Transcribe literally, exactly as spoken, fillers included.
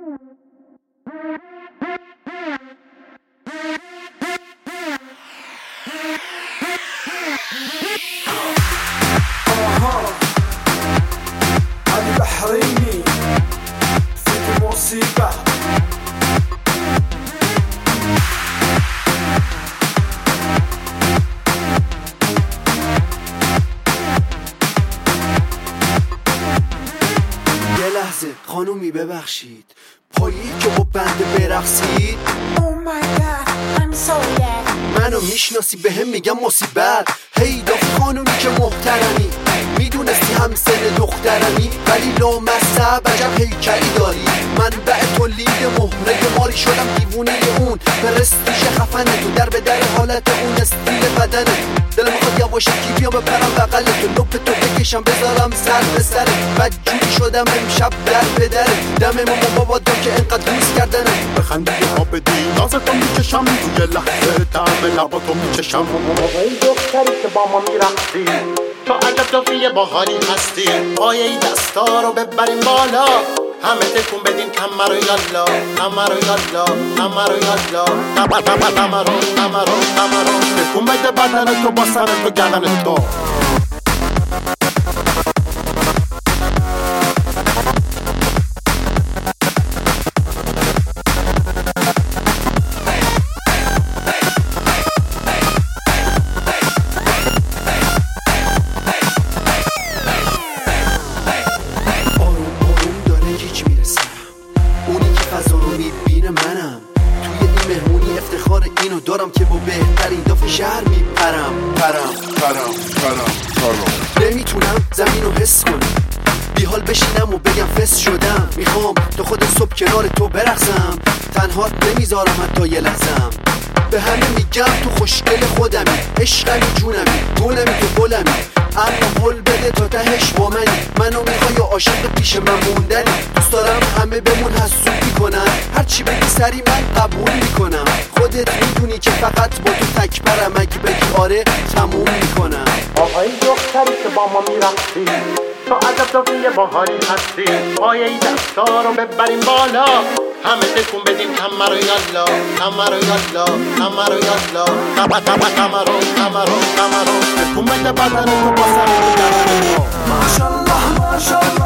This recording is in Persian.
علي بحريني في مصيبة. یه لحظه خانومی ببخشید، پایی که با بنده برقصید. Oh my god, I'm so dead. منو میشناسی به هم میگم مصیبت. هیدا خانومی که محترمی، میدونستی هم سن دخترمی، ولی لامصب عجب هیکلی داری. من به تولید مهره ماری شدم دیوونه اون پرستیژ خفنه تو، در به در حالت اون استیل بدنه. دل میخواد یواش کی بیام بپرم بغل تو، لپ تو بکشم بذارم سر به سره. بدجوری شدم امشب در به دره، دم ماما بابا دم که انقدر دوست کردنه. بخندی ها بدی نازتو میکشم، توی لحظه طعم لباتو میچشم. ای دختری که با ما میرقصی، تو عجب دافیه باحالی هستی. پایه دستا رو ببریم بالا، همه تکون بدیم کمر رو یالا، کمر رو یالا، کمر رو یالا، کمر رو کمر رو کمر رو تکون بده بدن تو با سر تو گردن تو. منم توی این مهمونی افتخار اینو دارم که با بهترین داف شهر میپرم پرم پرم پرم پرم. نمیتونم زمینو حس کنم، بیحال بشینم و بگم فس شدم. میخوام تا خود صبح کنار تو برقصم، تنها نمیذارم حتی یه لحظم. به همه میگم تو خوشگل خودمی، عشقمی جونمی، گونمی تو گلمی. اما حل بده تا تهش با منی، منو میخوای عاشق پیش من موندنی. دوست دارم همه بمون حسودی کنن، هرچی بگی سری من قبول میکنم. خودت میدونی که فقط با تو تکبرم، اگه بگی آره تموم میکنم. آقای دختری که با ما میرقصی، تو عجب دافیه باحالی هستی. پایه دستا رو ببریم بالا، همه تکون بدیم کمر رو یالا، کمر رو یالا، کمر رو یالا، کمر رو کمر رو کمر رو تکون بده بدن تو با سر تو گردن تو. ماشالله ماشالله